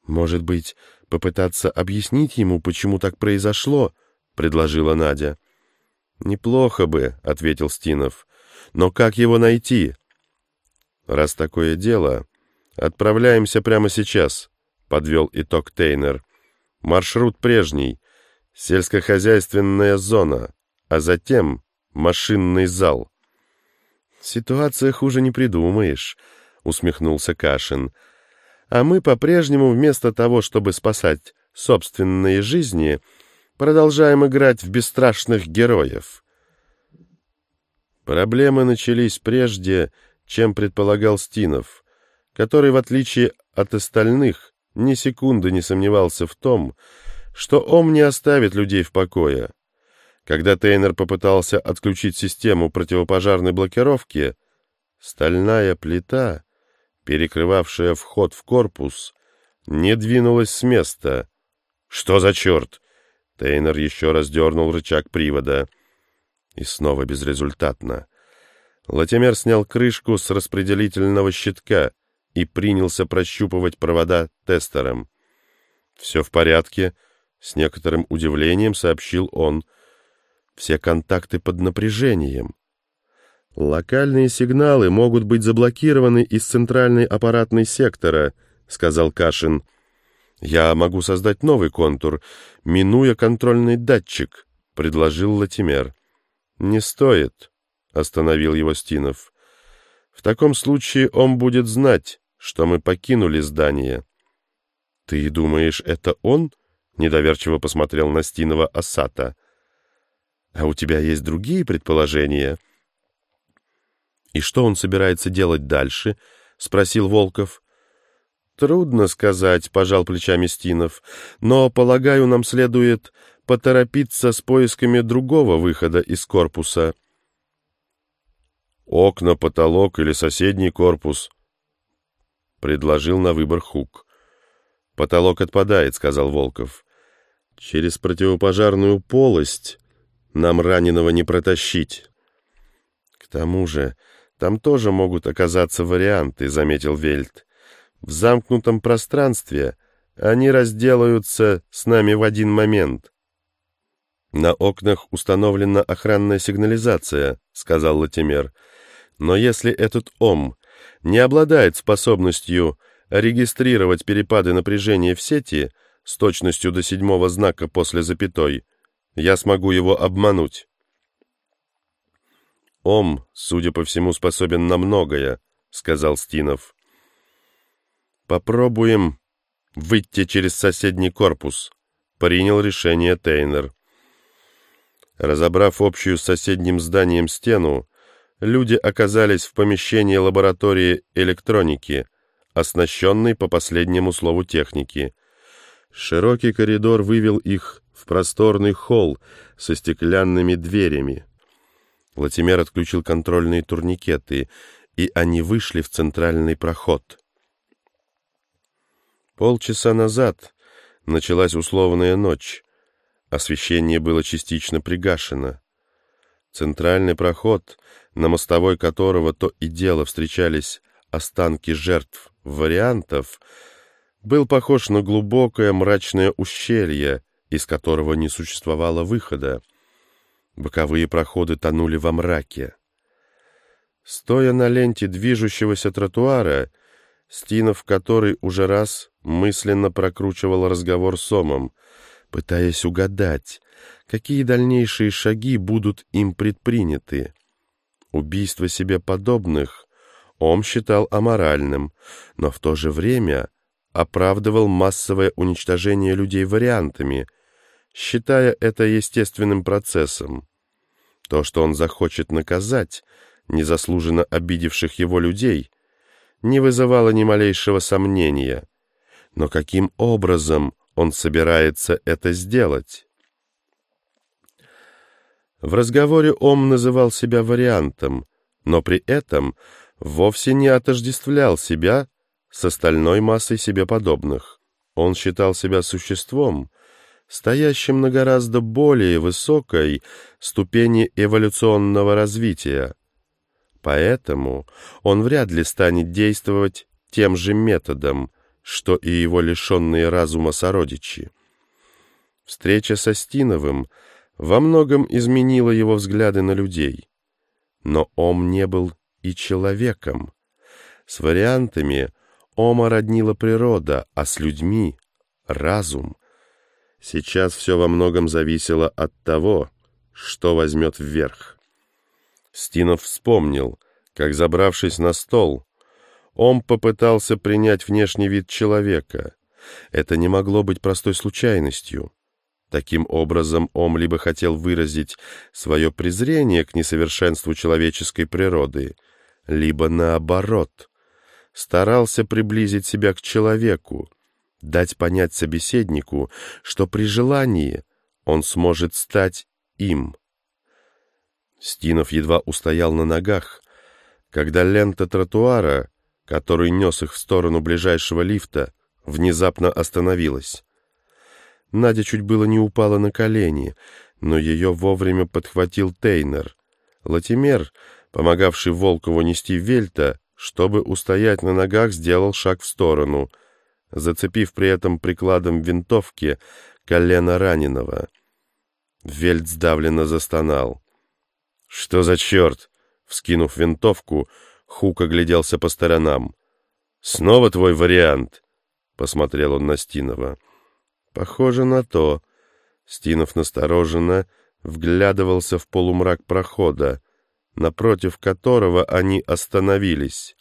«Может быть, попытаться объяснить ему, почему так произошло?» — предложила Надя. «Неплохо бы», — ответил Стинов. «Но как его найти?» «Раз такое дело, отправляемся прямо сейчас», — подвел итог Тейнер. «Маршрут прежний, сельскохозяйственная зона, а затем машинный зал». «Ситуация хуже не придумаешь», — усмехнулся Кашин. «А мы по-прежнему вместо того, чтобы спасать собственные жизни, продолжаем играть в бесстрашных героев». Проблемы начались прежде, чем предполагал Стинов, который, в отличие от остальных, ни секунды не сомневался в том, что Ом не оставит людей в покое. Когда Тейнер попытался отключить систему противопожарной блокировки, стальная плита, перекрывавшая вход в корпус, не двинулась с места. «Что за черт?» Тейнер еще раз дернул рычаг привода. И снова безрезультатно. Латимер снял крышку с распределительного щитка и принялся прощупывать провода тестером. «Все в порядке», — с некоторым удивлением сообщил он. «Все контакты под напряжением. Локальные сигналы могут быть заблокированы из центральной аппаратной сектора», — сказал Кашин. «Я могу создать новый контур, минуя контрольный датчик», — предложил Латимер. «Не стоит», — остановил его Стинов. «В таком случае он будет знать, что мы покинули здание». «Ты думаешь, это он?» — недоверчиво посмотрел на Стинова Асата. «А у тебя есть другие предположения?» «И что он собирается делать дальше?» — спросил Волков. «Трудно сказать», — пожал плечами Стинов, «но, полагаю, нам следует поторопиться с поисками другого выхода из корпуса». «Окна, потолок или соседний корпус?» — предложил на выбор Хук. «Потолок отпадает», — сказал Волков. «Через противопожарную полость нам раненого не протащить». «К тому же там тоже могут оказаться варианты», — заметил Вельт. «В замкнутом пространстве они разделаются с нами в один момент». «На окнах установлена охранная сигнализация», — сказал Латимер. «Но если этот Ом не обладает способностью регистрировать перепады напряжения в сети с точностью до 7-го знака после запятой, я смогу его обмануть». «Ом, судя по всему, способен на многое», — сказал Стинов. «Попробуем выйти через соседний корпус», — принял решение Тейнер. Разобрав общую с соседним зданием стену, люди оказались в помещении лаборатории электроники, оснащенной по последнему слову техники. Широкий коридор вывел их в просторный холл со стеклянными дверями. Латимер отключил контрольные турникеты, и они вышли в центральный проход. Полчаса назад началась условная ночь. Освещение было частично пригашено. Центральный проход, на мостовой которого то и дело встречались останки жертв вариантов, был похож на глубокое мрачное ущелье, из которого не существовало выхода. Боковые проходы тонули во мраке. Стоя на ленте движущегося тротуара, Стинов, который уже раз мысленно прокручивал разговор с Омом, пытаясь угадать, какие дальнейшие шаги будут им предприняты. Убийство себе подобных Ом считал аморальным, но в то же время оправдывал массовое уничтожение людей вариантами, считая это естественным процессом. То, что он захочет наказать незаслуженно обидевших его людей, не вызывало ни малейшего сомнения. Но каким образом он собирается это сделать? В разговоре Ом называл себя вариантом, но при этом вовсе не отождествлял себя с остальной массой себе подобных. Он считал себя существом, стоящим на гораздо более высокой ступени эволюционного развития. Поэтому он вряд ли станет действовать тем же методом, что и его лишенные разума сородичи. Встреча со Стиновым во многом изменила его взгляды на людей. Но Ом не был и человеком. С вариантами Ома роднила природа, а с людьми — разум. Сейчас все во многом зависело от того, что возьмет вверх. Стинов вспомнил, как, забравшись на стол, Ом попытался принять внешний вид человека. Это не могло быть простой случайностью. Таким образом, Ом либо хотел выразить свое презрение к несовершенству человеческой природы, либо, наоборот, старался приблизить себя к человеку, дать понять собеседнику, что при желании он сможет стать им. Стинов едва устоял на ногах, когда лента тротуара, который нес их в сторону ближайшего лифта, внезапно остановилась. Надя чуть было не упала на колени, но ее вовремя подхватил Тейнер. Латимер, помогавший Волкову нести Вельта, чтобы устоять на ногах, сделал шаг в сторону, зацепив при этом прикладом винтовки колено раненого. Вельт сдавленно застонал. «Что за черт?» Вскинув винтовку, Хук огляделся по сторонам. «Снова твой вариант?» — посмотрел он на Стинова. «Похоже на то». Стинов настороженно вглядывался в полумрак прохода, напротив которого они остановились.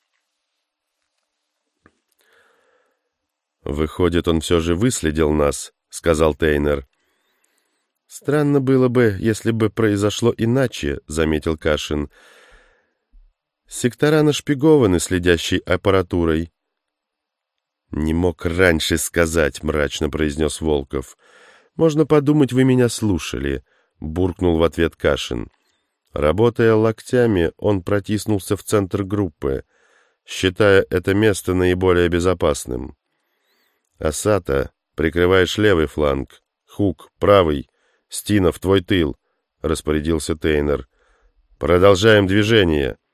«Выходит, он все же выследил нас», — сказал Тейнер. «Странно было бы, если бы произошло иначе», — заметил Кашин. «Сектора нашпигованы следящей аппаратурой». «Не мог раньше сказать», — мрачно произнес Волков. «Можно подумать, вы меня слушали», — буркнул в ответ Кашин. Работая локтями, он протиснулся в центр группы, считая это место наиболее безопасным. «Асата, прикрываешь левый фланг. Хук, правый. Стинов, твой тыл», — распорядился Тейнер. «Продолжаем движение».